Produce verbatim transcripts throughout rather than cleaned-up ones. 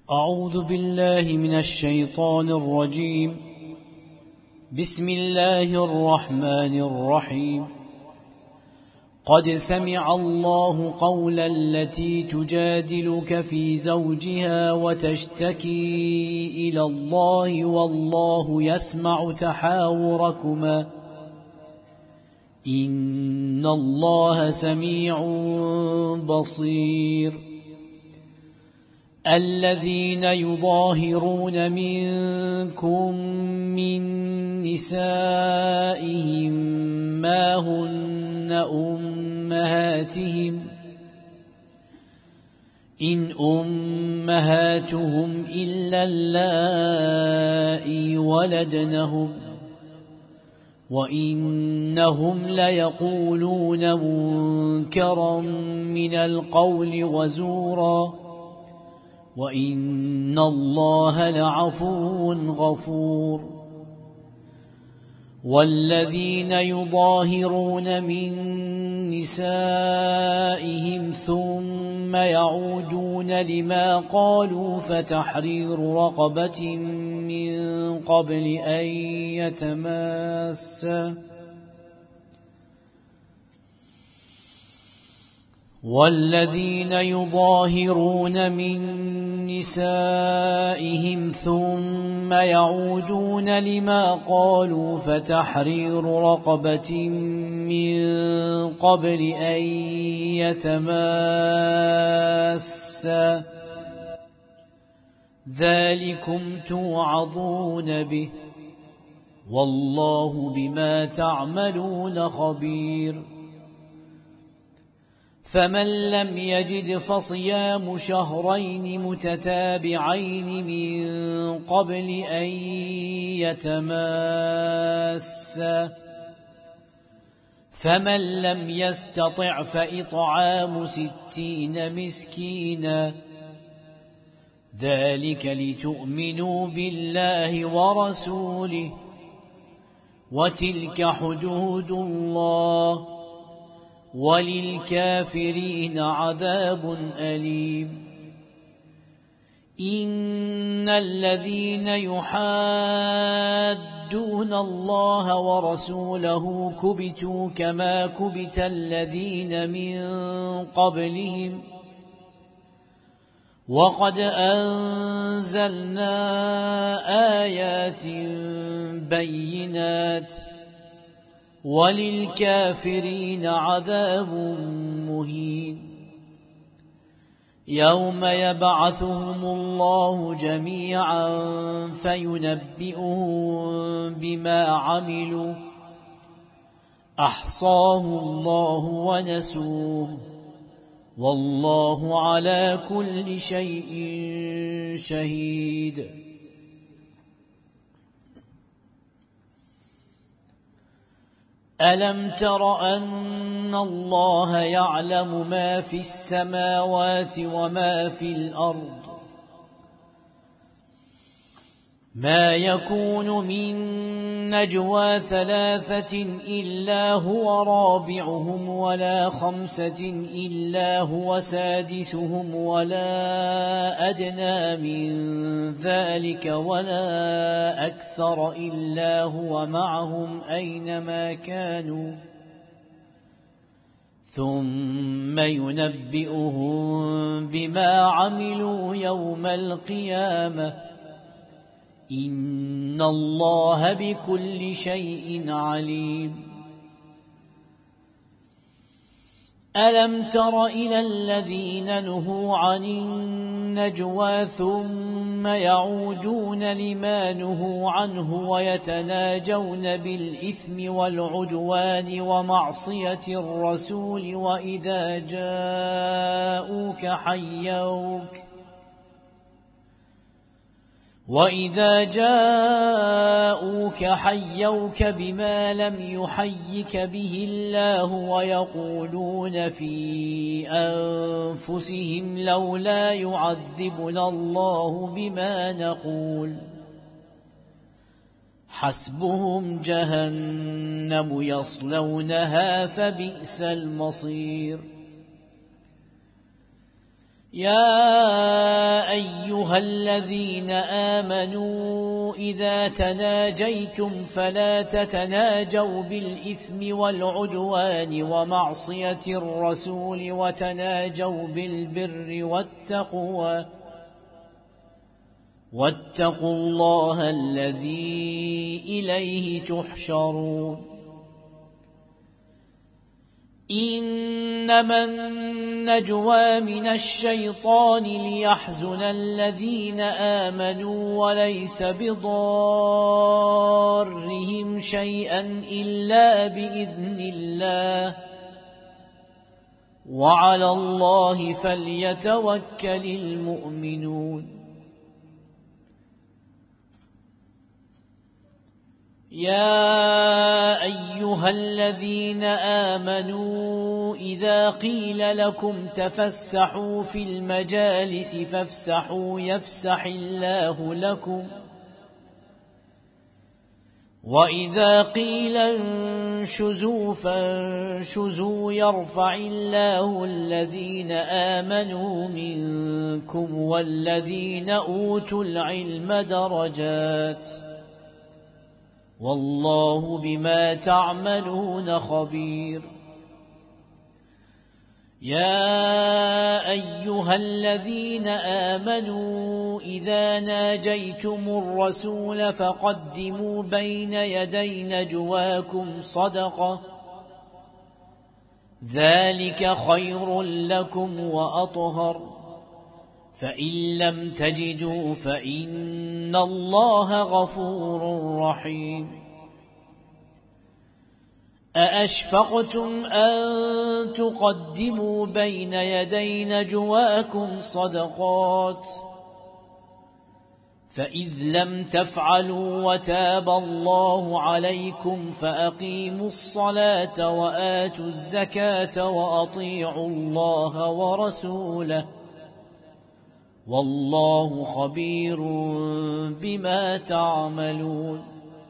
أعوذ بالله من الشيطان الرجيم. بسم الله الرحمن الرحيم. قد سمع الله قول التي تجادلك في زوجها وتشتكي إلى الله والله يسمع تحاوركما إن الله سميع بصير. الذين يظاهرون منكم من نسائهم ما هن أمهاتهم إن أمهاتهم إلا اللائي ولدنهم وإنهم ليقولون منكرا من القول وزورا وإن الله لعفو غفور. والذين يظاهرون من نسائهم ثم يعودون لما قالوا فتحرير رقبة من قبل أن يتماسا والذين يظاهرون من نسائهم ثم يعودون لما قالوا فتحرير رقبة من قبل أن يتماسا ذلكم توعظون به والله بما تعملون خبير. فمن لم يجد فصيام شهرين متتابعين من قبل أن يتماسا فمن لم يستطع فإطعام ستين مسكينا ذلك لتؤمنوا بالله ورسوله وتلك حدود الله وللكافرين عذاب أليم. إن الذين يحادون الله ورسوله كبتوا كما كبت الذين من قبلهم وقد أنزلنا آيات بينات وللكافرين عذاب مهين. يوم يبعثهم الله جميعا فينبئهم بما عملوا أحصاه الله ونسوه والله على كل شيء شهيد. ألم تر أن الله يعلم ما في السماوات وما في الأرض ما يكون من نجوى ثلاثة إلا هو رابعهم ولا خمسة إلا هو سادسهم ولا أدنى من ذلك ولا أكثر إلا هو معهم أينما كانوا ثم ينبئهم بما عملوا يوم القيامة إن الله بكل شيء عليم. ألم تر إلى الذين نهوا عن النجوى ثم يعودون لما نهوا عنه ويتناجون بالإثم والعدوان ومعصية الرسول وإذا جاءوك حيوك وَإِذَا جَاءُوكَ حَيَّوْكَ بِمَا لَمْ يُحَيِّكَ بِهِ اللَّهُ وَيَقُولُونَ فِي أَنفُسِهِمْ لَوْلَا يُعَذِّبُنَا اللَّهُ بِمَا نَقُولُ حَسْبُهُمْ جَهَنَّمُ يَصْلَوْنَهَا فَبِئْسَ الْمَصِيرُ. يا أيها أيها الذين آمنوا إذا تناجيتم فلا تتناجوا بالإثم والعدوان ومعصية الرسول وتناجوا بالبر والتقوى واتقوا الله الذي إليه تحشرون إنما النجوى من الشيطان ليحزن الذين آمنوا وليس بضارهم شيئا إلا بإذن الله وعلى الله فليتوكل المؤمنون يا أيها الذين آمنوا إذا قيل لكم تفسحوا في المجالس فافسحوا يفسح الله لكم وإذا قيل انشزوا فانشزوا يرفع الله الذين آمنوا منكم والذين أوتوا العلم درجات والله بما تعملون خبير يا أيها الذين آمنوا إذا ناجيتم الرسول فقدموا بين يدي نجواكم صدقة ذلك خير لكم وأطهر فإن لم تجدوا فإن الله غفور رحيم أأشفقتم أن تقدموا بين يدي نجواكم صدقات فإذ لم تفعلوا وتاب الله عليكم فأقيموا الصلاة وآتوا الزكاة وأطيعوا الله ورسوله والله خبير بما تعملون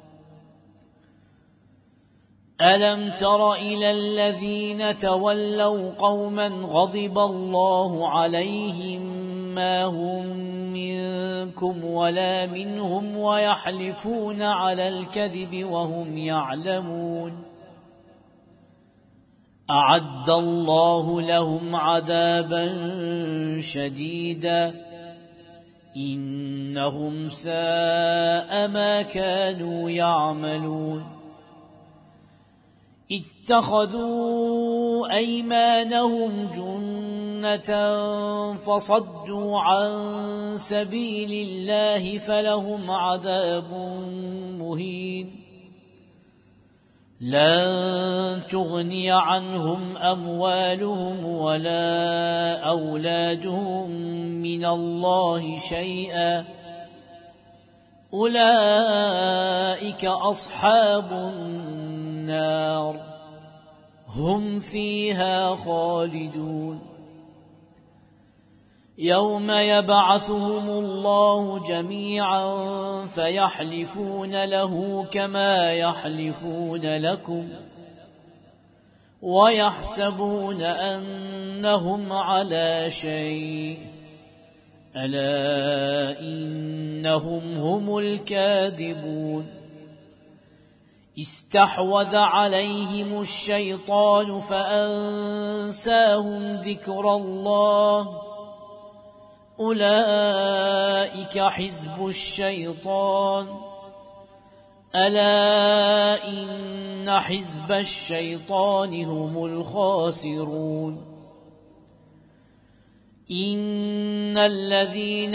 ألم تر إلى الذين تولوا قوما غضب الله عليهم ما هم منكم ولا منهم ويحلفون على الكذب وهم يعلمون أعد الله لهم عذابا شديدا إنهم ساء ما كانوا يعملون اتخذوا أيمانهم جنة فصدوا عن سبيل الله فلهم عذاب مهين لن تغني عنهم أموالهم ولا أولادهم من الله شيئا أولئك أصحاب النار هم فيها خالدون يوم يبعثهم الله جميعا فيحلفون له كما يحلفون لكم ويحسبون أنهم على شيء ألا إنهم هم الكاذبون استحوذ عليهم الشيطان فأنساهم ذكر الله أولئك حزب الشيطان ألا إن حزب الشيطان هم الخاسرون إن الذين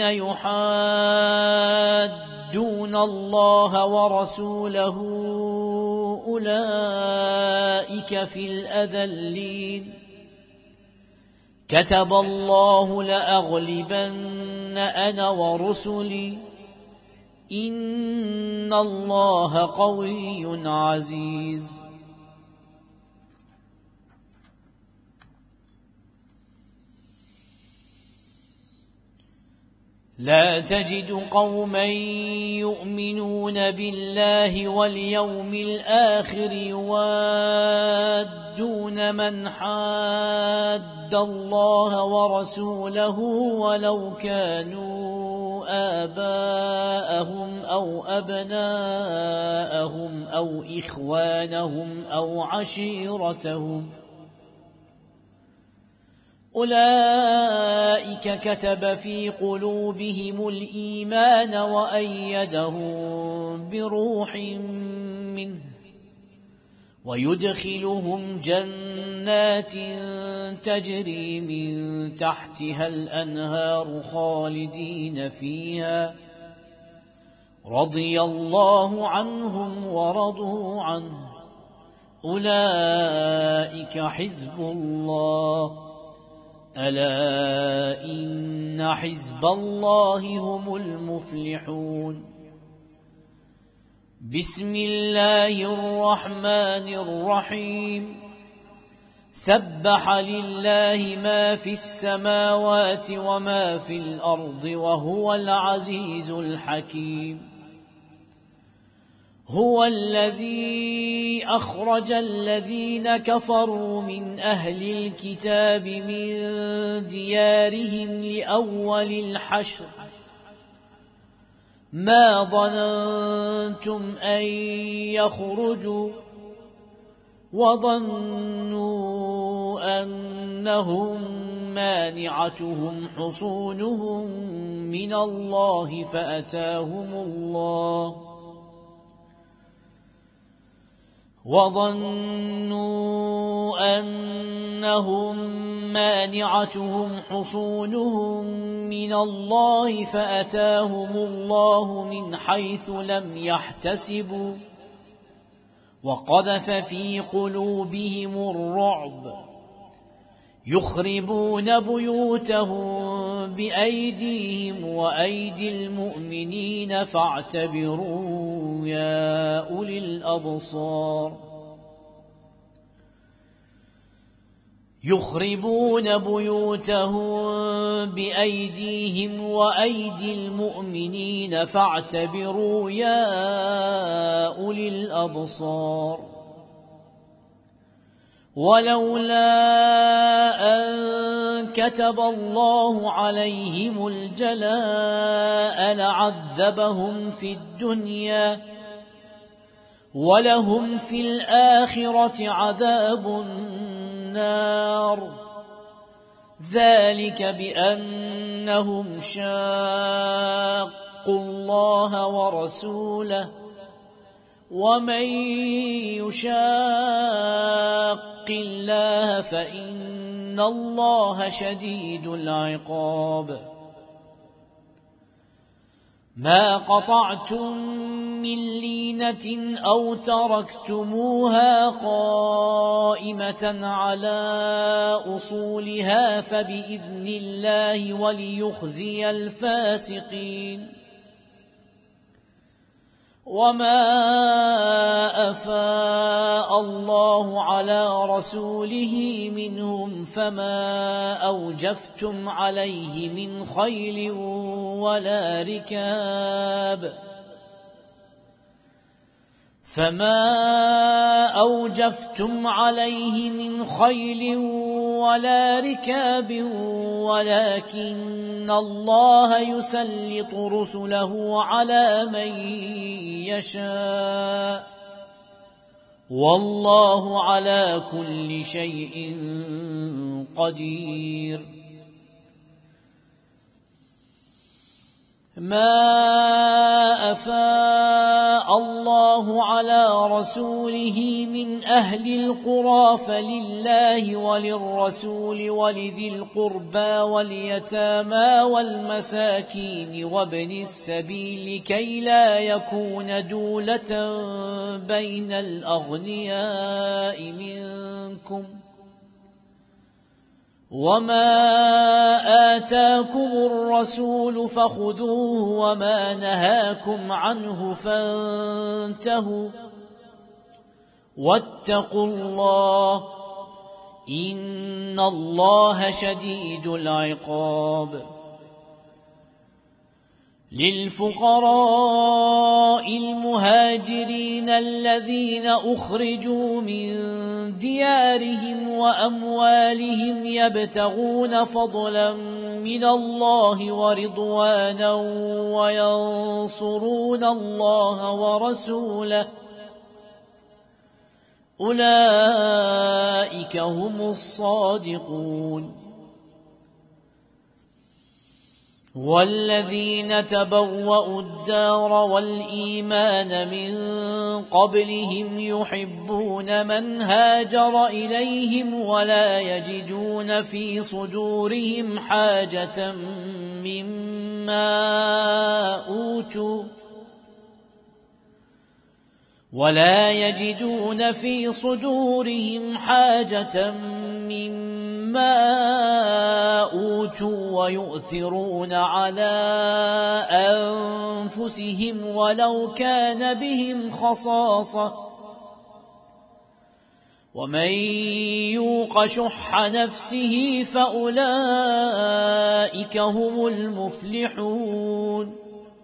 يحادون الله ورسوله أولئك في الأذلين كتب الله لأغلبن أنا ورسلي إن الله قوي عزيز لا تجد قوما يؤمنون بالله واليوم الآخر يوادون من حاد الله ورسوله ولو كانوا آباءهم أو أبناءهم أو إخوانهم أو عشيرتهم أولئك كتب في قلوبهم الإيمان وأيدهم بروح منه ويدخلهم جنات تجري من تحتها الأنهار خالدين فيها رضي الله عنهم ورضوا عنه أولئك حزب الله ألا إن حزب الله هم المفلحون بسم الله الرحمن الرحيم سبح لله ما في السماوات وما في الأرض وهو العزيز الحكيم هو الذي أخرج الذين كفروا من أهل الكتاب من ديارهم لأول الحشر ما ظننتم أن يخرجوا وظنوا أنهم مانعتهم حصونهم من الله فأتاهم الله وظنوا أنهم مانعتهم حصونهم من الله فأتاهم الله من حيث لم يحتسبوا وقذف في قلوبهم الرعب يخربون بيوتهم بأيديهم وأيدي المؤمنين فاعتبروا يا أولي الأبصار يخربون بيوتهم بأيديهم وأيدي المؤمنين فاعتبروا يا أولي الأبصار ولولا أن كتب الله عليهم الجلاء لعذبهم في الدنيا ولهم في الآخرة عذاب النار ذلك بأنهم شاقوا الله ورسوله ومن يشاق الله فإن الله شديد العقاب ما قطعتم من لينة أو تركتموها قائمة على أصولها فبإذن الله وليخزي الفاسقين وما أفاء الله على رسوله منهم فما أوجفتم عليه من خيل ولا ركاب فما أوجفتم عليه من خيل ولا ركاب ولكن الله يسلط رسله على من يشاء والله على كل شيء قدير ما أفاء الله على رسوله من أهل القرى فلله وللرسول ولذي القربى واليتامى والمساكين وابن السبيل كي لا يكون دولة بين الأغنياء منكم وما آتاكم الرسول فخذوه وما نهاكم عنه فانتهوا واتقوا الله إن الله شديد العقاب للفقراء المهاجرين الذين أخرجوا من ديارهم وأموالهم يبتغون فضلا من الله ورضوانا وينصرون الله ورسوله أولئك هم الصادقون. والذين تبوأوا الدار والإيمان من قبلهم يحبون من هاجر إليهم ولا يجدون في صدورهم حاجة مما أوتوا ولا يجدون في صدورهم حاجة مما أوتوا ويؤثرون على أنفسهم ولو كان بهم خصاصة ومن يوق شح نفسه فأولئك هم المفلحون.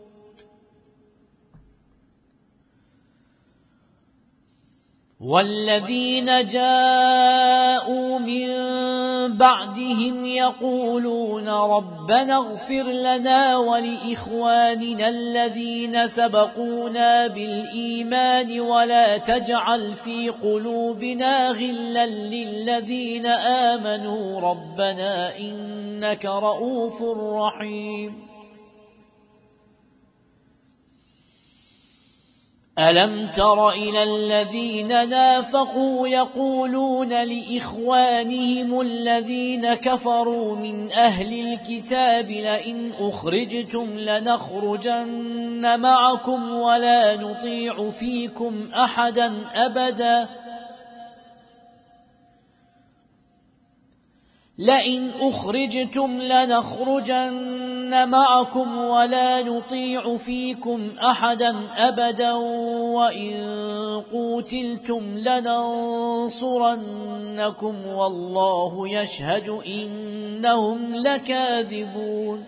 والذين جاءوا من بعدهم يقولون ربنا اغفر لنا ولإخواننا الذين سبقونا بالإيمان ولا تجعل في قلوبنا غلا للذين آمنوا ربنا إنك رؤوف رحيم. ألم تر إلى الذين نافقوا يقولون لإخوانهم الذين كفروا من أهل الكتاب لئن أخرجتم لنخرجن معكم ولا نطيع فيكم أحدا أبدا لئن أخرجتم لنخرجن معكم ولا نطيع فيكم أحدا أبدا وإن قوتلتم لننصرنكم والله يشهد إنهم لكاذبون.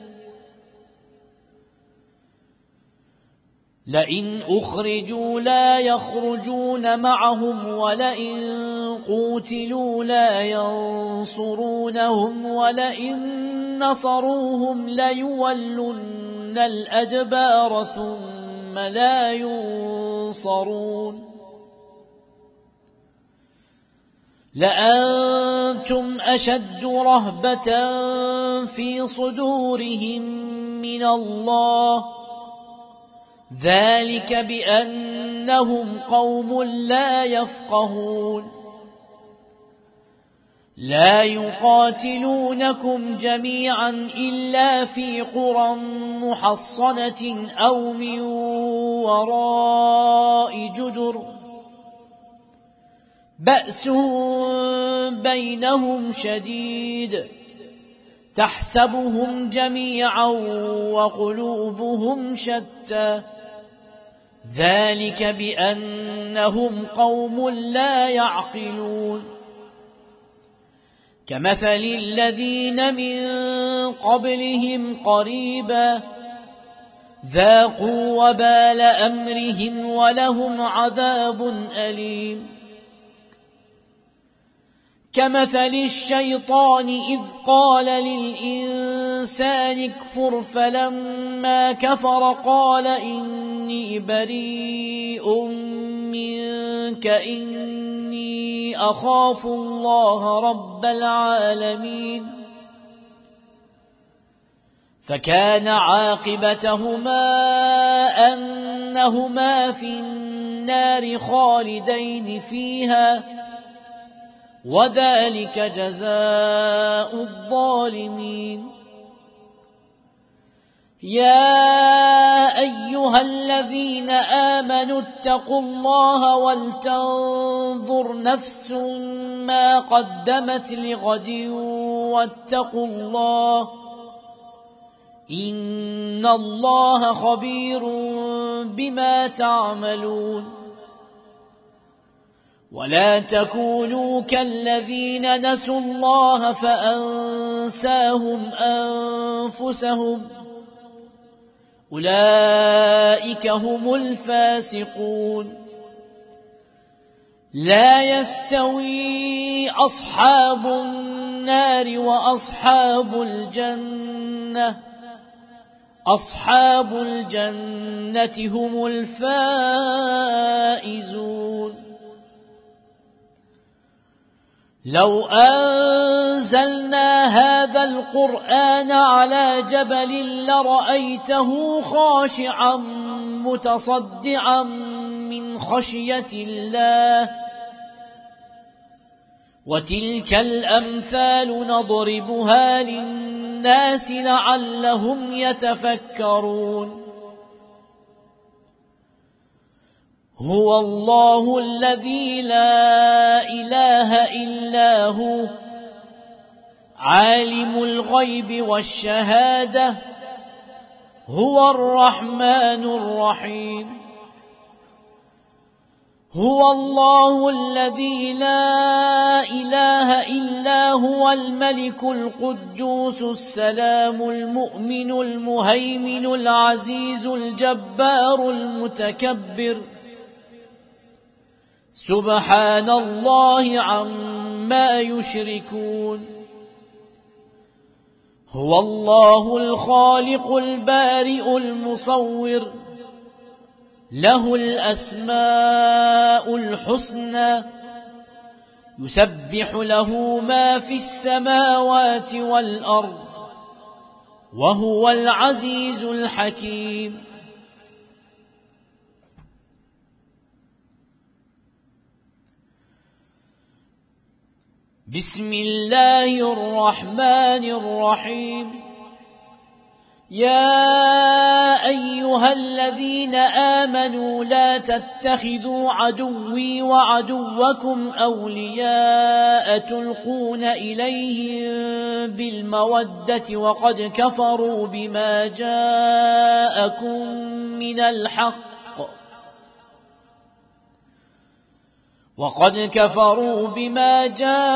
لئن أخرجوا لا يخرجون معهم ولئن قوتلوا لا ينصرونهم ولئن نصروهم ليولن الأدبار ثم لا ينصرون. لأنتم أشد رهبة في صدورهم من الله ذلك بأنهم قوم لا يفقهون. لا يقاتلونكم جميعا إلا في قرى محصنة أو من وراء جدر بأسهم بينهم شديد تحسبهم جميعا وقلوبهم شتى ذلك بأنهم قوم لا يعقلون. كمثل الذين من قبلهم قريبا ذاقوا وبال أمرهم ولهم عذاب أليم. كمثل الشيطان إذ قال للإنسان اكفر فلما كفر قال إني بريء منك إني أخاف الله رب العالمين. فكان عاقبتهما أنهما في النار خالدين فيها وذلك جزاء الظالمين. يا أيها الذين آمنوا اتقوا الله ولتنظر نفس ما قدمت لغد واتقوا الله إن الله خبير بما تعملون. ولا تكونوا كالذين نسوا الله فأنساهم أنفسهم أولئك هم الفاسقون. لا يستوي أصحاب النار وأصحاب الجنة أصحاب الجنة هم الفائزون. لو أنزلنا هذا القرآن على جبل لرأيته خاشعا متصدعا من خشية الله. وتلك الأمثال نضربها للناس لعلهم يتفكرون. هو الله الذي لا إله إلا هو عالم الغيب والشهادة هو الرحمن الرحيم. هو الله الذي لا إله إلا هو الملك القدوس السلام المؤمن المهيمن العزيز الجبار المتكبر. سبحان الله عما يشركون. هو الله الخالق البارئ المصور له الأسماء الحسنى يسبح له ما في السماوات والأرض وهو العزيز الحكيم. بسم الله الرحمن الرحيم. يا أيها الذين آمنوا لا تتخذوا عدوي وعدوكم أولياء تلقون إليهم بالمودة وقد كفروا بما جاءكم من الحق وقد كفروا بما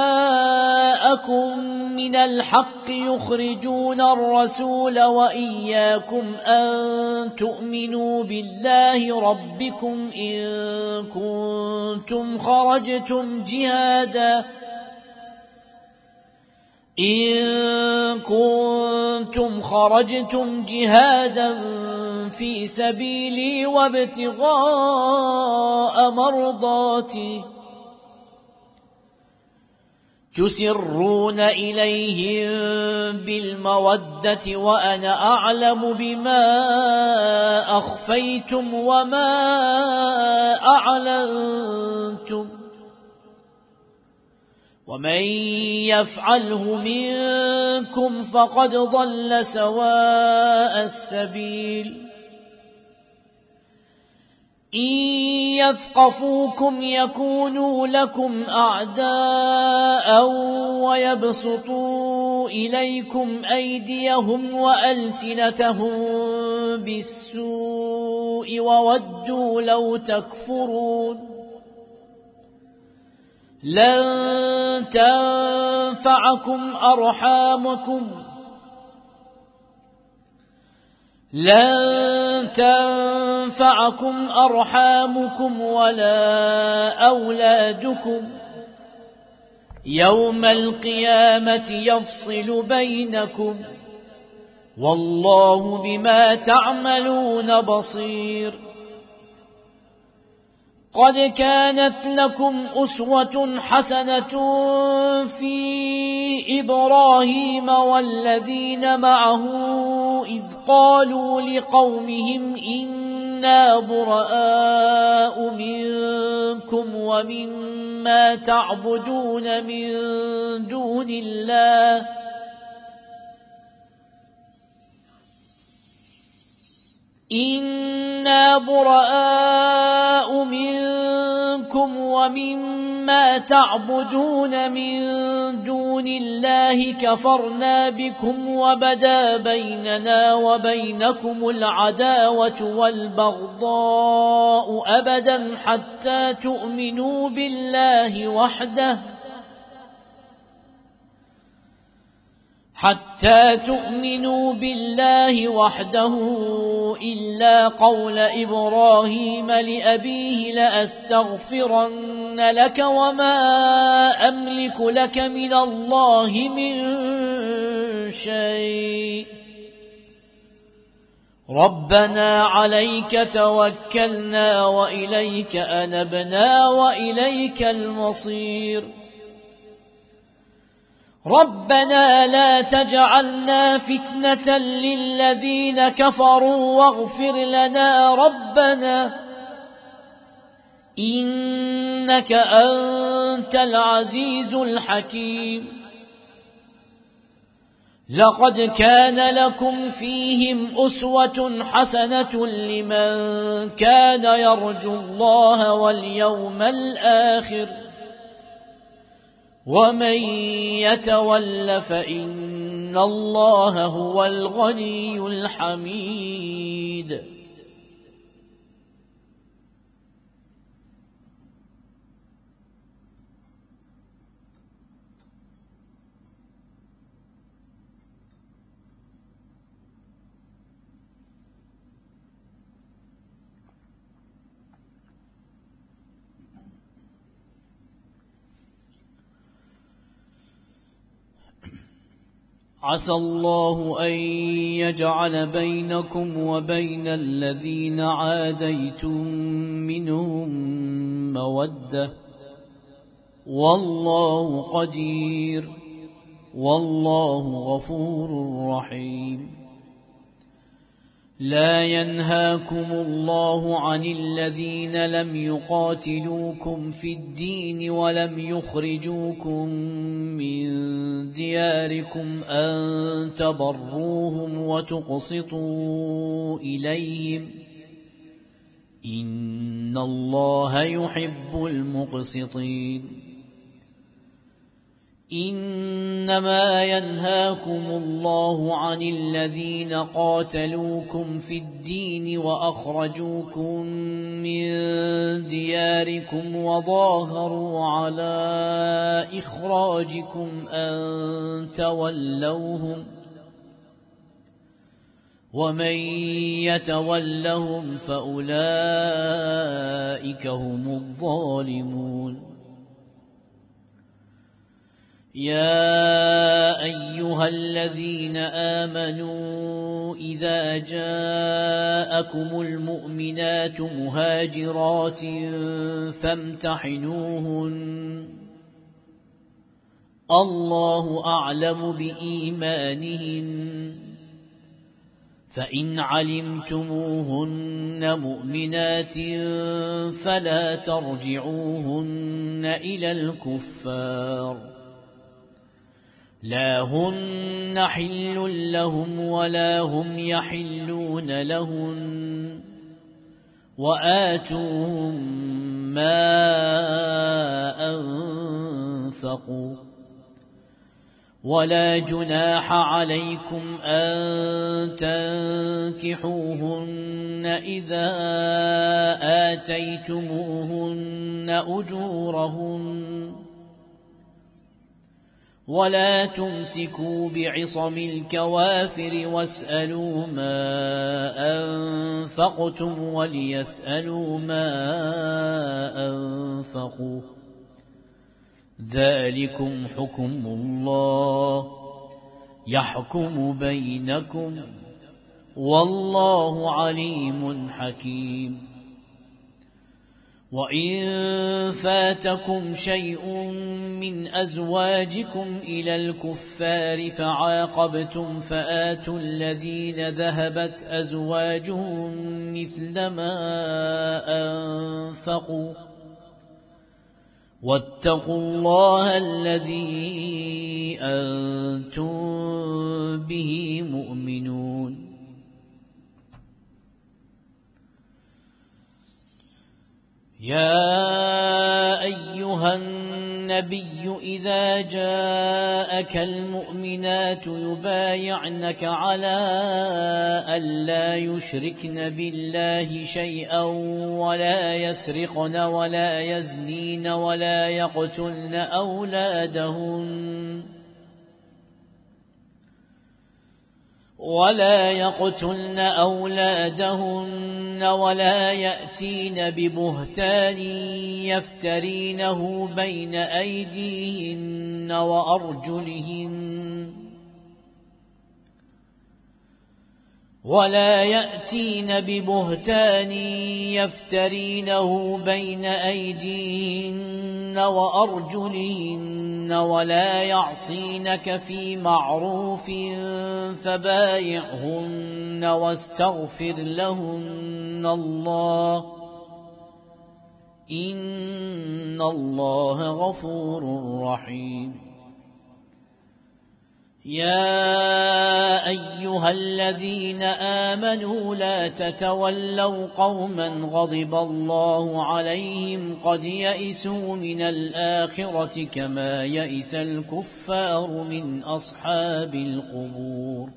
جاءكم من الحق يخرجون الرسول وإياكم أن تؤمنوا بالله ربكم إن كنتم خرجتم جهادا إن كنتم خرجتم جهادا في سبيلي وابتغاء مرضاتي تسرون إليهم بالمودة وأنا أعلم بما أخفيتم وما أعلنتم ومن يفعله منكم فقد ضل سواء السبيل. إن يثقفوكم يكونوا لكم أعداء ويبسطوا إليكم أيديهم وألسنتهم بالسوء وودوا لو تكفرون. لن تنفعكم أرحامكم لن تنفعكم أرحامكم ولا أولادكم يوم القيامة يفصل بينكم والله بما تعملون بصير. قد كانت لكم أسوة حسنة في إبراهيم والذين معه إذ قالوا لقومهم إنا براء منكم ومما تعبدون من دون الله إنا براء منكم ومما تعبدون من دون الله كفرنا بكم وبدا بيننا وبينكم العداوة والبغضاء أبدا حتى تؤمنوا بالله وحده حتى تؤمنوا بالله وحده إلا قول إبراهيم لأبيه لأستغفرن لك وما أملك لك من الله من شيء ربنا عليك توكلنا وإليك أنبنا وإليك المصير ربنا لا تجعلنا فتنة للذين كفروا واغفر لنا ربنا إنك أنت العزيز الحكيم لقد كان لكم فيهم أسوة حسنة لمن كان يرجو الله واليوم الآخر ومن يتول فإن الله هو الغني الحميد عسى الله أن يجعل بينكم وبين الذين عاديتم منهم مودة والله قدير والله غفور رحيم لا ينهاكم الله عن الذين لم يقاتلوكم في الدين ولم يخرجوكم من دياركم أن تبروهم وتقسطوا إليهم إن الله يحب المقسطين إنما ينهاكم الله عن الذين قاتلوكم في الدين وأخرجوكم من دياركم وظاهروا على إخراجكم أن تولوهم ومن يتولهم فأولئك هم الظالمون يا أيها الذين آمنوا إذا جاءكم المؤمنات مهاجرات فامتحنوهن الله أعلم بإيمانهن فإن علمتموهن مؤمنات فلا ترجعوهن إلى الكفار لا هن حل لهم ولا هم يحلون لهن وآتوهم ما أنفقوا ولا جناح عليكم أن تنكحوهن إذا آتيتموهن أجورهن ولا تمسكوا بعصم الكوافر واسألوا ما أنفقتم وليسألوا ما أنفقوا ذلكم حكم الله يحكم بينكم والله عليم حكيم وإن فاتكم شيء من أزواجكم إلى الكفار فعاقبتم فآتوا الذين ذهبت أزواجهم مثل ما أنفقوا واتقوا الله الذي أنتم به مؤمنون يا أيها النبي إذا جاءك المؤمنات يبايعنك على ألا يشركن بالله شيئا ولا يسرقن ولا يزنين ولا يقتلن أولادهن ولا يقتلن أولادهن ولا يأتين ببهتان يفترينه بين أيديهن وأرجلهن ولا يأتين ببهتان يفترينه بين أيديهن وأرجلهن ولا يعصينك في معروف فبايعهن واستغفر لهن الله إن الله غفور رحيم. يا أيها الذين آمنوا لا تتولوا قوما غضب الله عليهم قد يئسوا من الآخرة كما يئس الكفار من أصحاب القبور.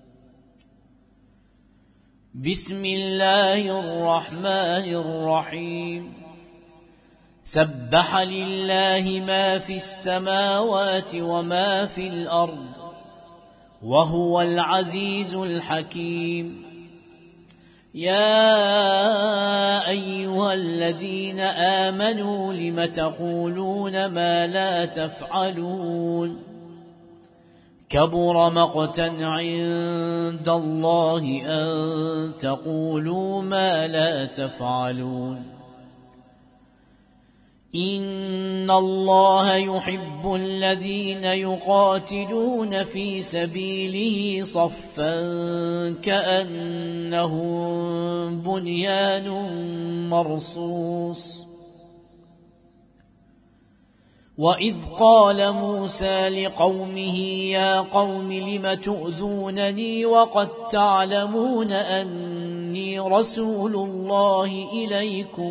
بسم الله الرحمن الرحيم. سبح لله ما في السماوات وما في الأرض وهو العزيز الحكيم. يا أيها الذين آمنوا لم تقولون ما لا تفعلون كبر مقتا عند الله أن تقولوا ما لا تفعلون. إن الله يحب الذين يقاتلون في سبيله صفا كأنهم بنيان مرصوص. وإذ قال موسى لقومه يا قوم لم تؤذونني وقد تعلمون أني رسول الله إليكم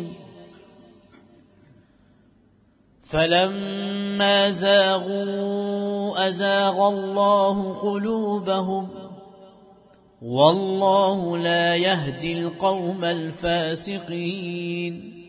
فلما زاغوا أزاغ الله قلوبهم والله لا يهدي القوم الفاسقين.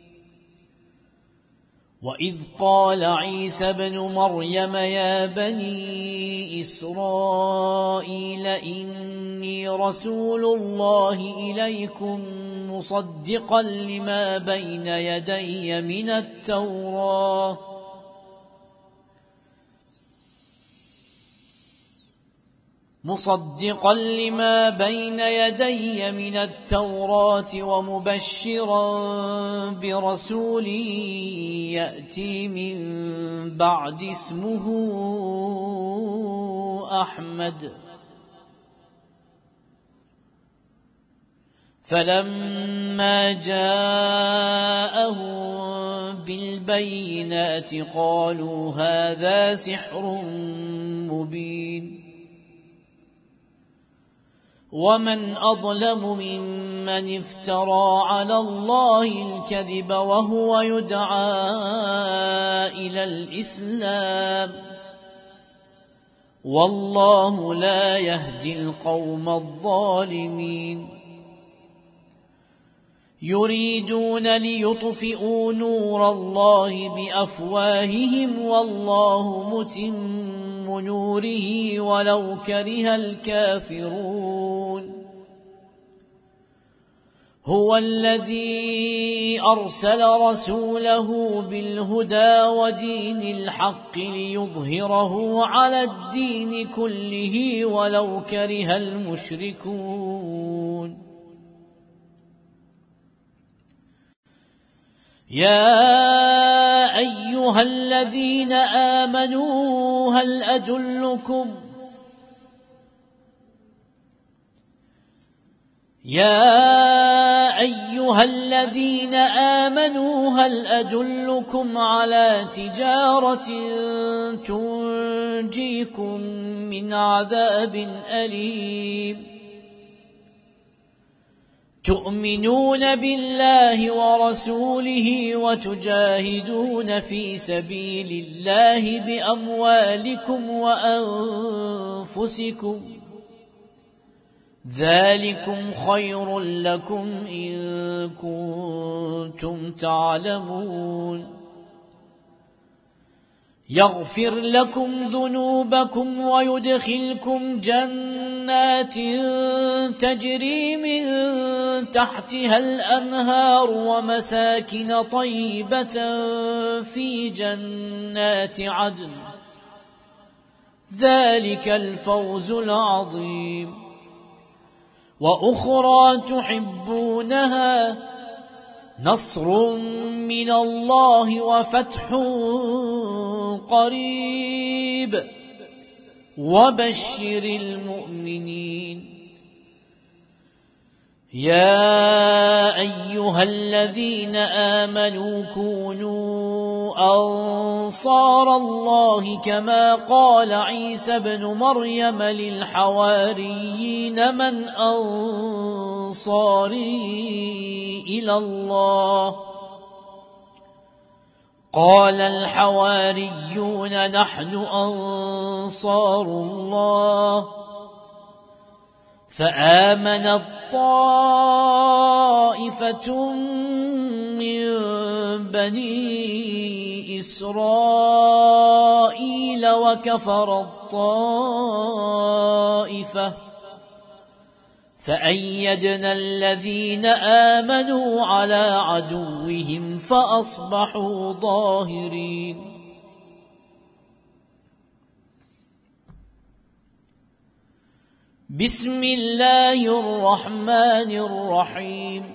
وإذ قال عيسى ابن مريم يا بني إسرائيل إني رسول الله إليكم مصدقا لما بين يدي من التوراة مصدقا لما بين يدي من التوراة ومبشرا برسول يأتي من بعد اسمه أحمد. فلما جاءهم بالبينات قالوا هذا سحر مبين. ومن أظلم ممن افترى على الله الكذب وهو يدعى إلى الإسلام والله لا يهدي القوم الظالمين. يريدون ليطفئوا نور الله بأفواههم والله متم نوره ولو كره الكافرون. هو الذي أرسل رسوله بالهدى ودين الحق ليظهره على الدين كله ولو كره المشركون. يا أيها الذين آمنوا هل أدلكم يا أيها الذين آمنوا هل أدلكم على تجارة تنجيكم من عذاب أليم. تؤمنون بالله ورسوله وتجاهدون في سبيل الله بأموالكم وأنفسكم ذلكم خير لكم إن كنتم تعلمون. يغفر لكم ذنوبكم ويدخلكم جنات تجري من تحتها الأنهار ومساكن طيبة في جنات عدن ذلك الفوز العظيم وأخرى تحبونها نصر من الله وفتح قريب وبشر المؤمنين يا أيها الذين آمنوا كونوا أنصار الله كما قال عيسى بن مريم للحواريين من أنصاري إلى الله قال الحواريون نحن أنصار الله فآمنت طائفة من بني إسرائيل وكفرت طائفة فأيدنا الذين آمنوا على عدوهم فأصبحوا ظاهرين بسم الله الرحمن الرحيم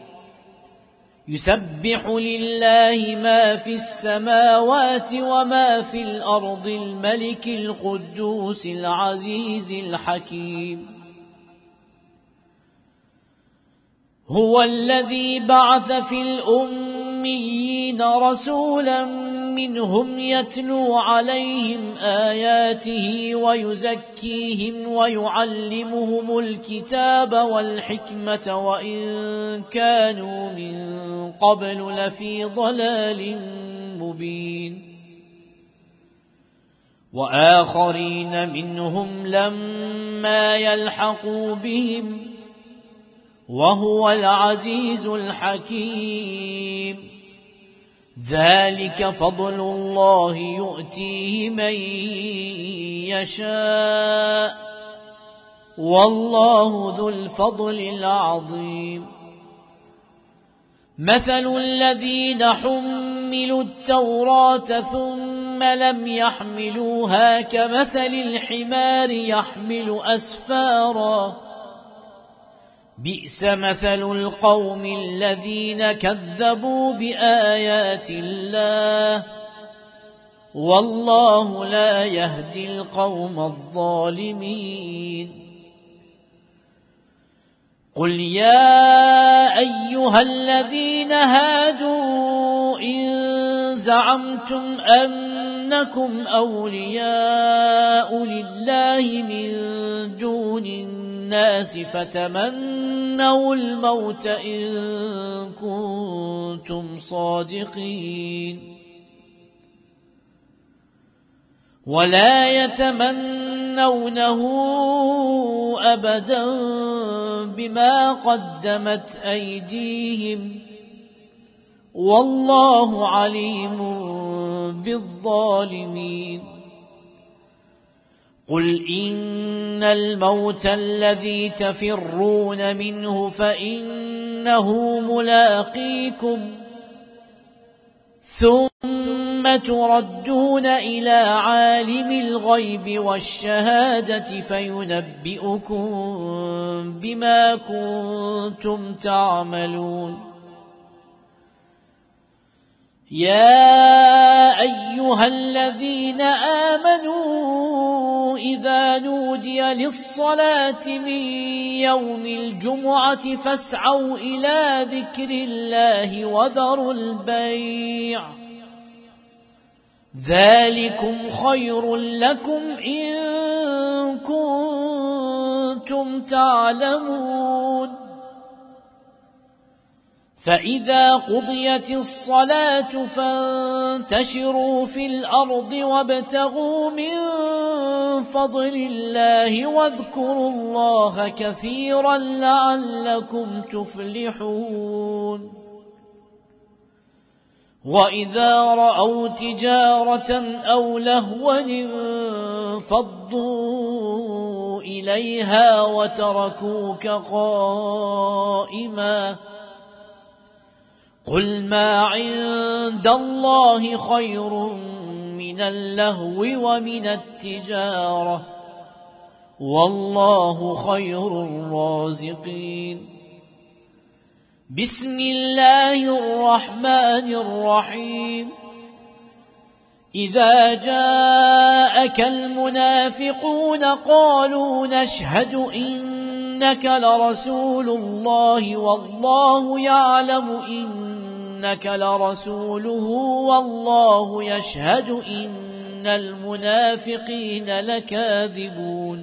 يسبح لله ما في السماوات وما في الأرض الملك القدوس العزيز الحكيم هو الذي بعث في الأميين رسولا منهم يتلو عليهم آياته ويزكيهم ويعلمهم الكتاب والحكمة وإن كانوا من قبل لفي ضلال مبين وآخرين منهم لما يلحقوا بهم وهو العزيز الحكيم ذلك فضل الله يؤتيه من يشاء والله ذو الفضل العظيم مثل الذين حملوا التوراة ثم لم يحملوها كمثل الحمار يحمل أسفاراً بئس مثل القوم الذين كذبوا بآيات الله والله لا يهدي القوم الظالمين قل يا أيها الذين هادوا إن زعمتم أنكم أولياء لله من دون الناس فتمنوا الموت إن كنتم صادقين ولا يتمنونه أبدا بما قدمت أيديهم والله عليم بالظالمين قل إن الموت الذي تفرون منه فإنه ملاقيكم ثم تردون إلى عالم الغيب والشهادة فينبئكم بما كنتم تعملون يا أيها الذين آمنوا إذا نودي للصلاة من يوم الجمعة فاسعوا إلى ذكر الله وذروا البيع ذلكم خير لكم إن كنتم تعلمون فإذا قضيت الصلاة فانتشروا في الأرض وابتغوا من فضل الله واذكروا الله كثيرا لعلكم تفلحون وإذا رأوا تجارة أو لهوا انفضوا إليها وتركوك قائما قل ما عند الله خير من اللهو ومن التجارة والله خير الرازقين. بسم الله الرحمن الرحيم. إذا جاءك المنافقون قالوا نشهد إنك لرسول الله والله يعلم إنك لرسوله والله يشهد إن المنافقين لكاذبون.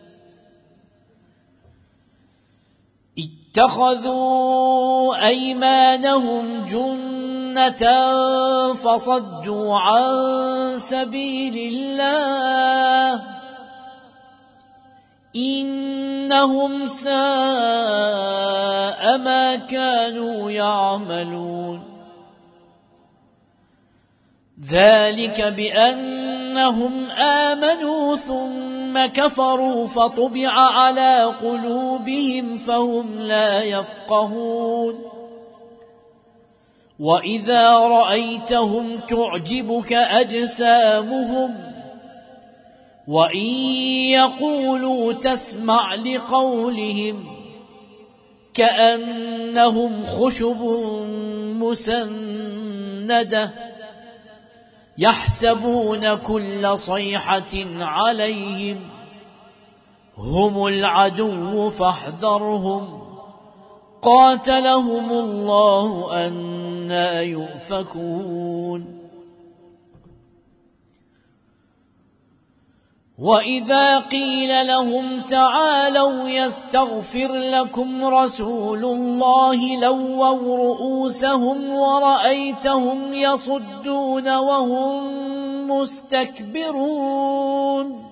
اتخذوا أيمانهم جنة فصدوا عن سبيل الله إنهم ساء ما كانوا يعملون. ذلك بأنهم آمنوا ثم كفروا فطبع على قلوبهم فهم لا يفقهون. وإذا رأيتهم تعجبك أجسامهم وإن يقولوا تسمع لقولهم كأنهم خشب مسندة يحسبون كل صيحة عليهم هم العدو فاحذرهم قاتلهم الله أنى يؤفكون. وإذا قيل لهم تعالوا يستغفر لكم رسول الله لووا رؤوسهم ورأيتهم يصدون وهم مستكبرون.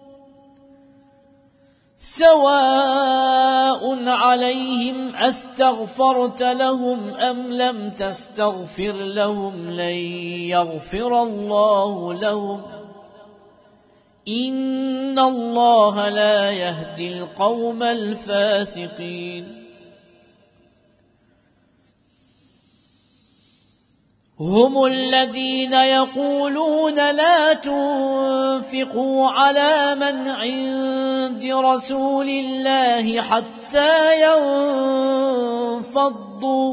سواء عليهم أستغفرت لهم أم لم تستغفر لهم لن يغفر الله لهم إن الله لا يهدي القوم الفاسقين. هم الذين يقولون لا تنفقوا على من عند رسول الله حتى ينفضوا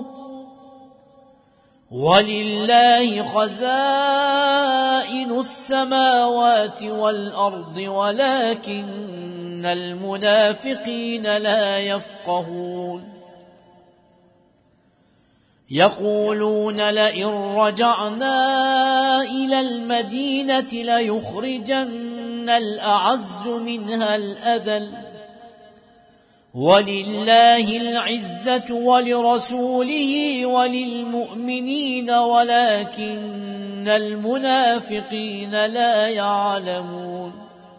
ولله خزائن السماوات والأرض ولكن المنافقين لا يفقهون. يقولون لئن رجعنا إلى المدينة ليخرجن الأعز منها الأذل ولله العزة ولرسوله وللمؤمنين ولكن المنافقين لا يعلمون.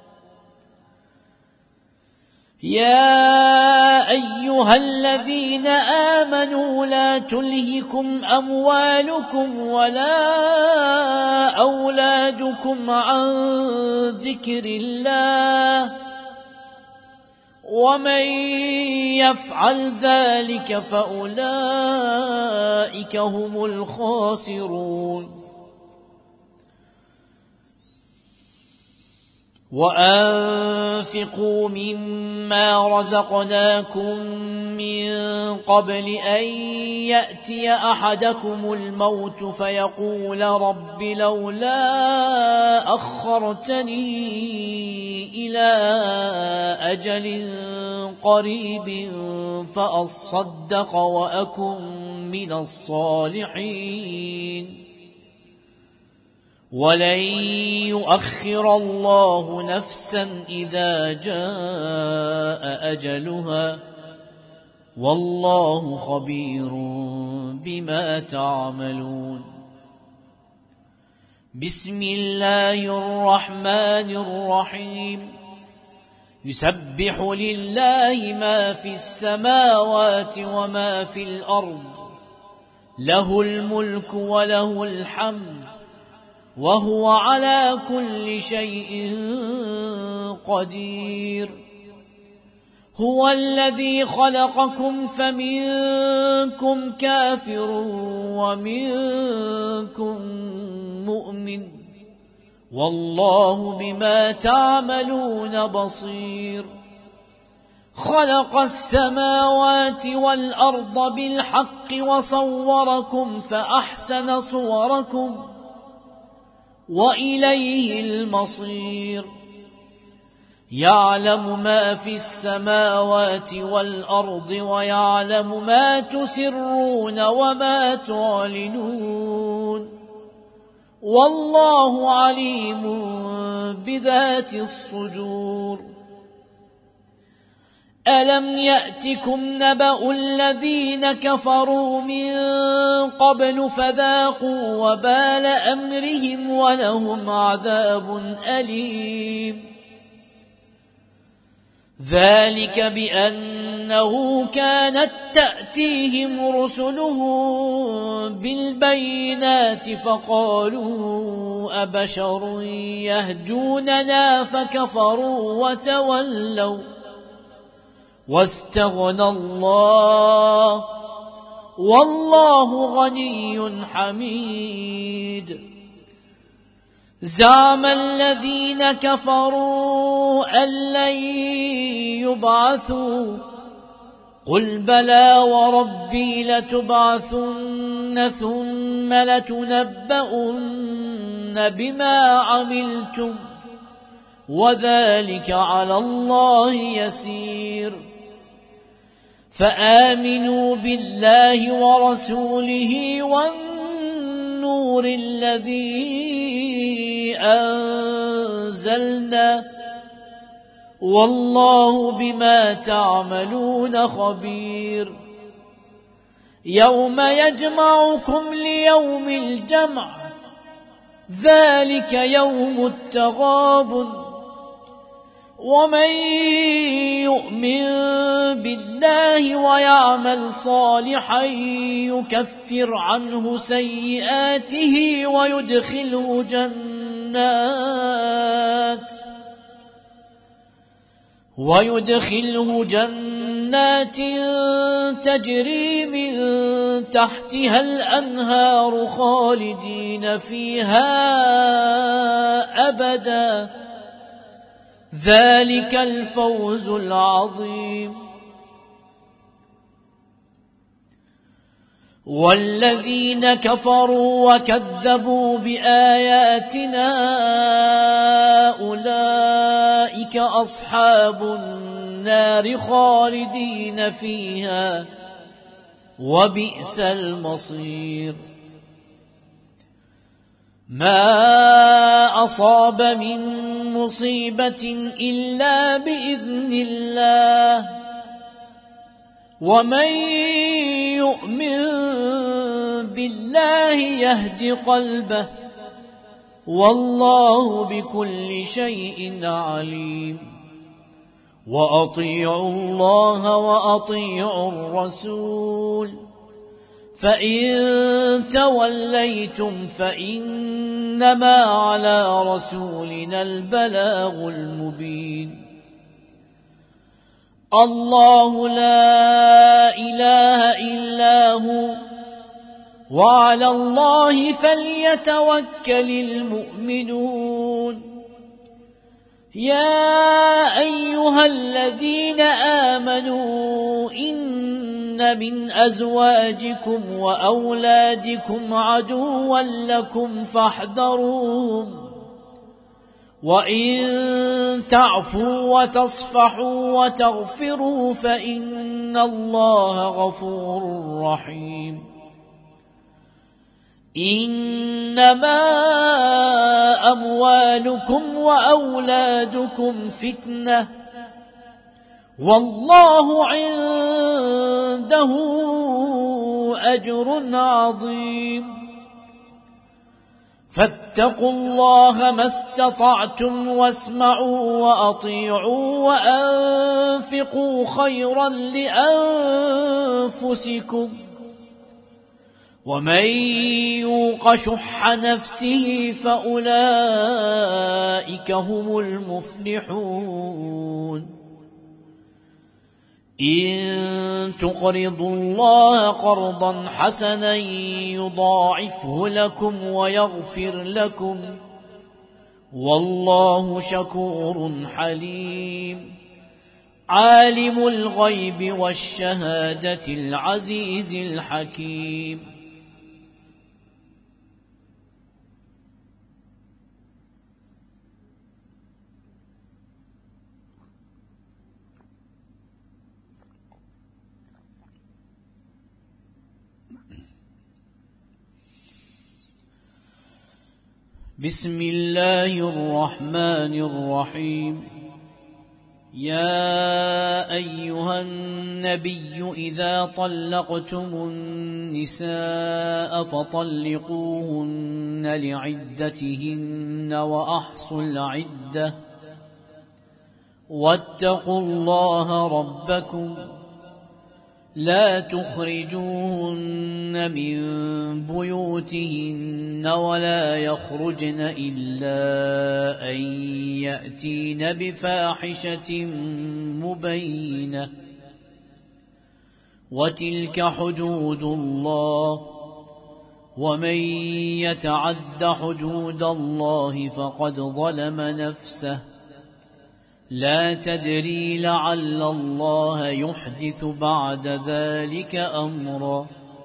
يا أيها الذين آمنوا لا تلهكم أموالكم ولا أولادكم عن ذكر الله ومن يفعل ذلك فأولئك هم الخاسرون. وأنفقوا مما رزقناكم من قبل أن يأتي أحدكم الموت فيقول رب لولا أخرتني إلى أجل قريب فأصدق وأكن من الصالحين ولن يؤخر الله نفسا إذا جاء أجلها والله خبير بما تعملون. بسم الله الرحمن الرحيم. يسبح لله ما في السماوات وما في الأرض له الملك وله الحمد وهو على كل شيء قدير. هو الذي خلقكم فمنكم كافر ومنكم مؤمن والله بما تعملون بصير. خلق السماوات والأرض بالحق وصوركم فأحسن صوركم وإليه المصير. يعلم ما في السماوات والأرض ويعلم ما تسرون وما تعلنون والله عليم بذات الصدور. ألم يأتكم نبأ الذين كفروا من قبل فذاقوا وبال أمرهم ولهم عذاب أليم. ذلك بأنه كانت تأتيهم رسلهم بالبينات فقالوا أبشر يهدوننا فكفروا وتولوا واستغنى الله والله غني حميد. زعم الذين كفروا أن لن يبعثوا قل بلى وربي لتبعثن ثم لتنبؤن بما عملتم وذلك على الله يسير. فآمنوا بالله ورسوله والنور الذي أنزلنا والله بما تعملون خبير. يوم يجمعكم ليوم الجمع ذلك يوم التغابن. ومن يؤمن بالله ويعمل صالحا يكفر عنه سيئاته ويدخله جنات ويدخله جنات تجري من تحتها الأنهار خالدين فيها أبدا ذلك الفوز العظيم. والذين كفروا وكذبوا بآياتنا أولئك أصحاب النار خالدين فيها وبئس المصير. ما أصاب من مصيبة إلا بإذن الله ومن يؤمن بالله يهد قلبه والله بكل شيء عليم. وأطيعوا الله وأطيعوا الرسول فإن توليتم فإنما على رسولنا البلاغ المبين. الله لا إله إلا هو وعلى الله فليتوكل المؤمنون. يا أيها الذين آمنوا إن من أزواجكم وأولادكم عدوا لكم فاحذروهم وإن تعفوا وتصفحوا وتغفروا فإن الله غفور رحيم. إنما أموالكم وأولادكم فتنة والله عنده أجر عظيم. فاتقوا الله ما استطعتم واسمعوا وأطيعوا وأنفقوا خيرا لأنفسكم ومن يوق شح نفسه فأولئك هم المفلحون إن تقرضوا الله قرضا حسنا يضاعفه لكم ويغفر لكم والله شكور حليم عالم الغيب والشهادة العزيز الحكيم بسم الله الرحمن الرحيم يا أيها النبي إذا طلقتم النساء فطلقوهن لعدتهن وأحصوا العدة واتقوا الله ربكم لا تخرجوهن من بيوتهن ولا يخرجن إلا أن يأتين بفاحشة مبينة وتلك حدود الله ومن يتعد حدود الله فقد ظلم نفسه لا تدري لعل الله يحدث بعد ذلك أمرا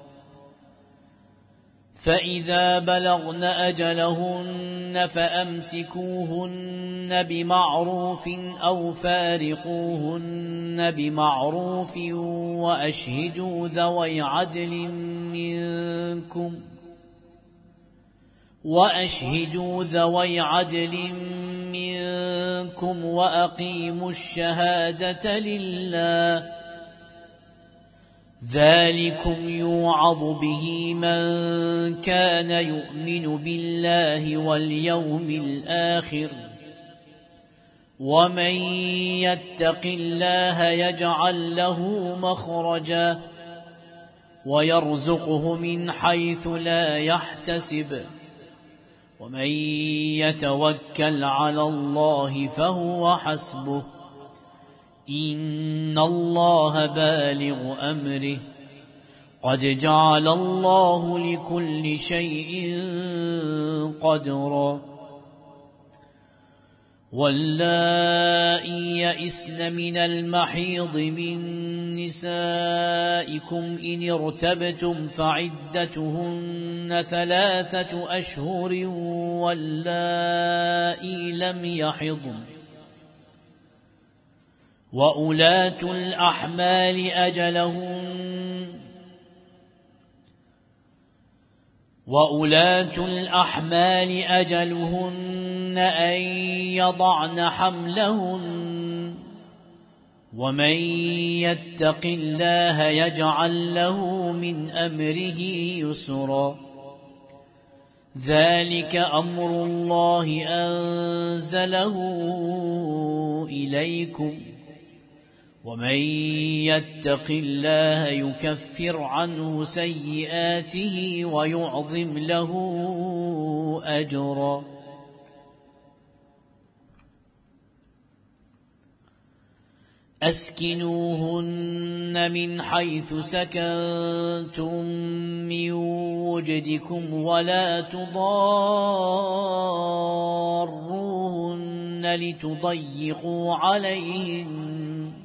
فإذا بلغن أجلهن فأمسكوهن بمعروف أو فارقوهن بمعروف وأشهدوا ذوي عدل منكم وأشهدوا ذوي عدل منكم وأقيموا الشهادة لله ذلكم يوعظ به من كان يؤمن بالله واليوم الآخر ومن يتق الله يجعل له مخرجا ويرزقه من حيث لا يحتسب ومن يتوكل على الله فهو حسبه إن الله بالغ أمره قد جعل الله لكل شيء قدرا واللائي يئسن من المحيض من نسائكم إن ارتبتم فعدتهن ثلاثة أشهر واللائي لم يحضن وأولاة الأحمال أجلهن وأولاة الأحمال أجلهن أن يضعن حملهن ومن يتق الله يجعل له من أمره يسرا ذلك أمر الله أنزله إليكم ومن يتق الله يكفر عنه سيئاته ويعظم له أجرا أسكنوهن من حيث سكنتم من وجدكم ولا تضاروهن لتضيقوا عليهن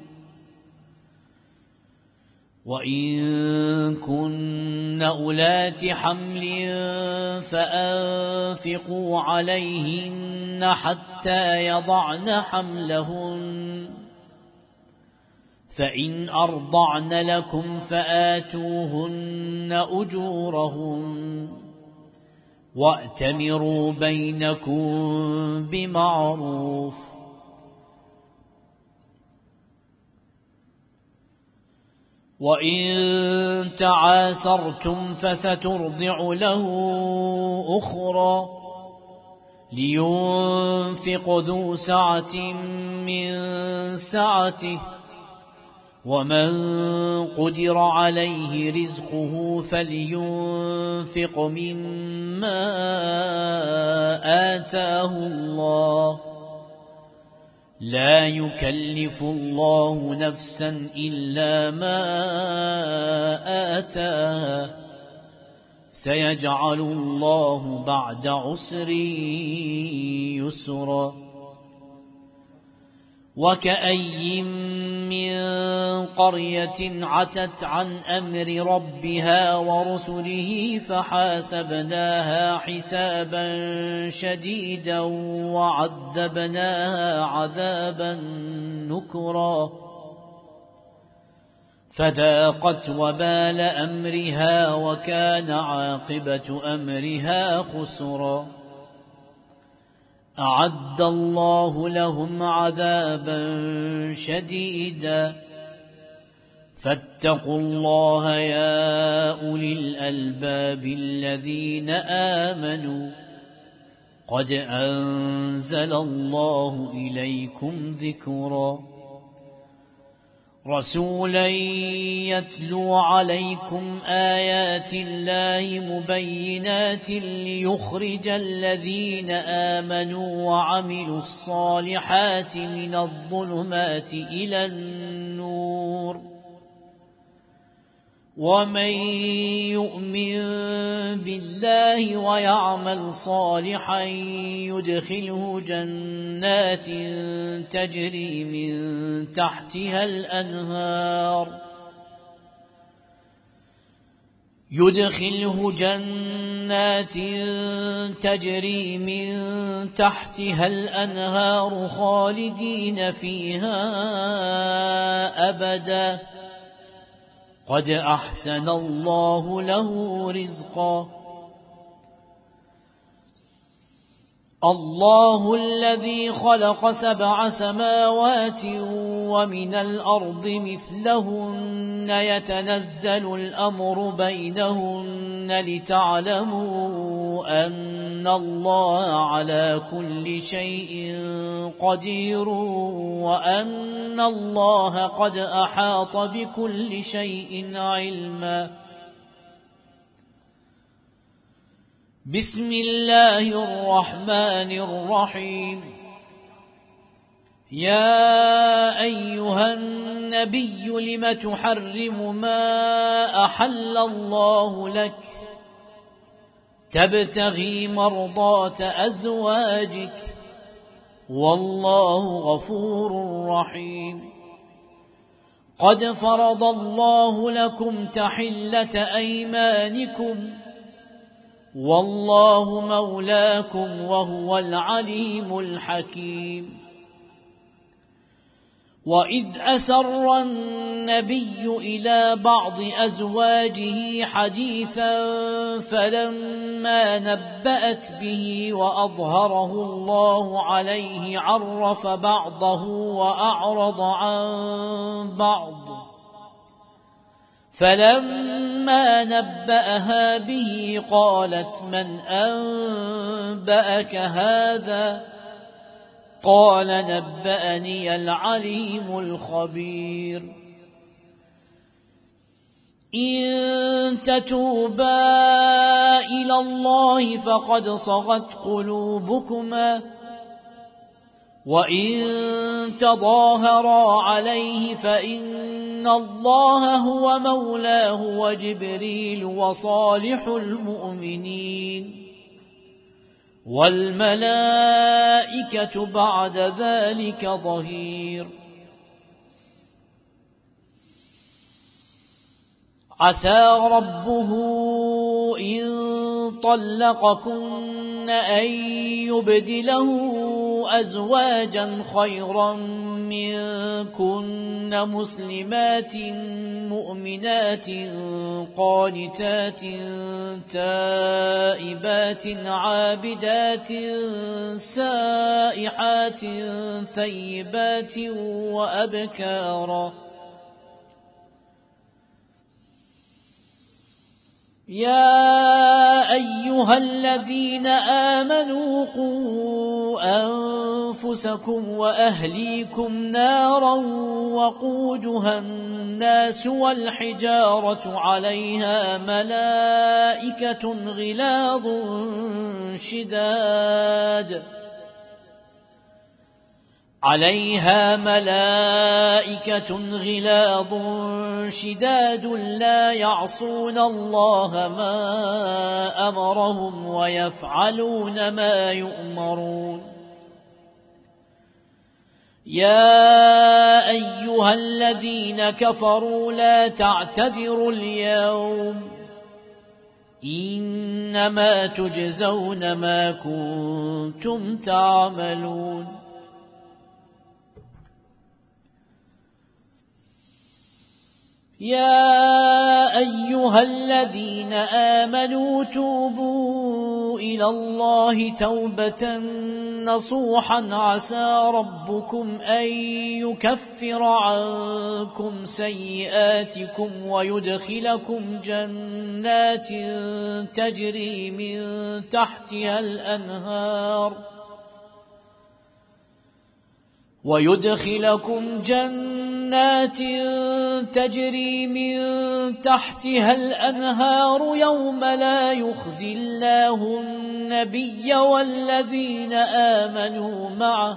وإن كن أولات حمل فأنفقوا عليهن حتى يضعن حملهن فإن أرضعن لكم فآتوهن أجورهن وأتمروا بينكم بمعروف وإن تعاسرتم فسترضع له أخرى لينفق ذو سعة من سعته ومن قدر عليه رزقه فلينفق مما آتاه الله لا يكلف الله نفسا إلا ما آتاها سيجعل الله بعد عسر يسرا وكأي من قرية عتت عن أمر ربها ورسله فحاسبناها حسابا شديدا وعذبناها عذابا نكرا فذاقت وبال أمرها وكان عاقبة أمرها خسرا أعد الله لهم عذابا شديدا فاتقوا الله يا أولي الألباب الذين آمنوا قد أنزل الله إليكم ذكرا رسولا يتلو عليكم آيات الله مبينات ليخرج الذين آمنوا وعملوا الصالحات من الظلمات إلى النور ومن يؤمن بالله ويعمل صالحا يدخله جنات تجري من تحتها الأنهار يدخله جنات تجري من تحتها الأنهار خالدين فيها أبدا قد أحسن الله له رزقا الله الذي خلق سبع سماوات ومن الأرض مثلهن يتنزل الأمر بينهن لتعلموا أن الله على كل شيء قدير وأن الله قد أحاط بكل شيء علما بسم الله الرحمن الرحيم يا أيها النبي لم تحرم ما أحل الله لك تبتغي مرضات أزواجك والله غفور رحيم قد فرض الله لكم تحلة أيمانكم والله مولاكم وهو العليم الحكيم وإذ أسر النبي إلى بعض أزواجه حديثا فلما نبأت به وأظهره الله عليه عرف بعضه وأعرض عن بعض فلما نبأها به قالت من أنبأك هذا قال نبأني العليم الخبير إن تتوبا إلى الله فقد صغت قلوبكما وإن تظاهرا عليه فإن الله هو مولاه وجبريل وصالح المؤمنين والملائكة بعد ذلك ظهير عسى ربه إن طلقكن أن يبدله أزواجا خيرا منكن مسلمات مؤمنات قانتات تائبات عابدات سائحات ثيبات وأبكارا يا أيها الذين آمنوا قوا أنفسكم وأهليكم نارا وقودها الناس والحجارة عليها ملائكة غلاظ شداد عليها ملائكة غلاظ شداد لا يعصون الله ما أمرهم ويفعلون ما يؤمرون يا أيها الذين كفروا لا تعتذروا اليوم إنما تجزون ما كنتم تعملون يا أيها الذين آمنوا توبوا إلى الله توبة نصوحا عسى ربكم أن يكفر عنكم سيئاتكم ويدخلكم جنات تجري من تحتها الأنهار ويدخلكم جنات تجري من تحتها الأنهار يوم لا يخزي الله النبي والذين آمنوا معه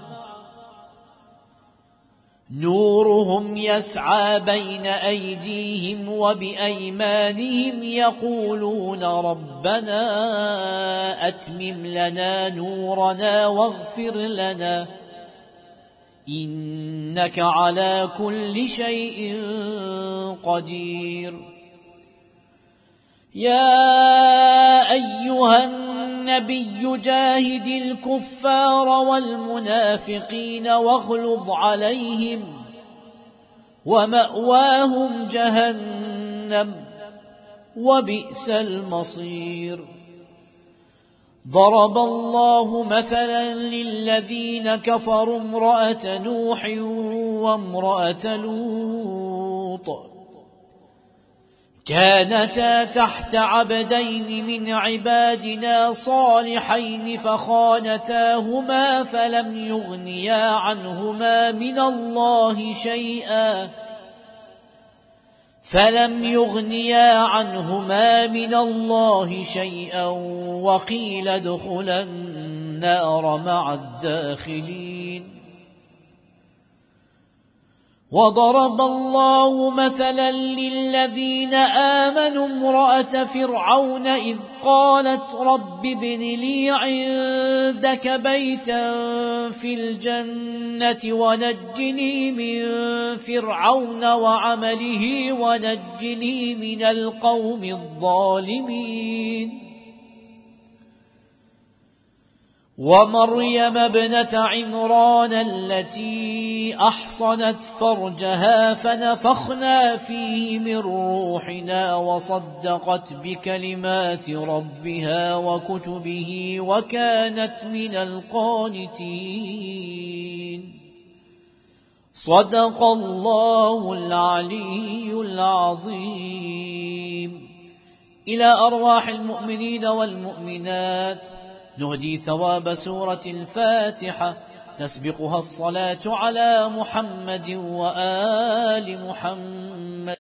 نورهم يسعى بين أيديهم وبأيمانهم يقولون ربنا أتمم لنا نورنا واغفر لنا إنك على كل شيء قدير يا أيها النبي جاهد الكفار والمنافقين واغلظ عليهم ومأواهم جهنم وبئس المصير ضرب الله مثلا للذين كفروا امرأة نوح وامرأة لوط كانتا تحت عبدين من عبادنا صالحين فخانتاهما فلم يغنيا عنهما من الله شيئا فلم يغنيا عنهما من الله شيئا وقيل ادخلا النار مع الداخلين وضرب الله مثلا للذين آمنوا امرأة فرعون إذ قالت رب ابن لي عندك بيتا في الجنة ونجني من فرعون وعمله ونجني من القوم الظالمين ومريم ابنة عمران التي أحصنت فرجها فنفخنا فيه من روحنا وصدقت بكلمات ربها وكتبه وكانت من القانتين صدق الله العلي العظيم. إلى أرواح المؤمنين والمؤمنات نهدي ثواب سورة الفاتحة تسبقها الصلاة على محمد وآل محمد.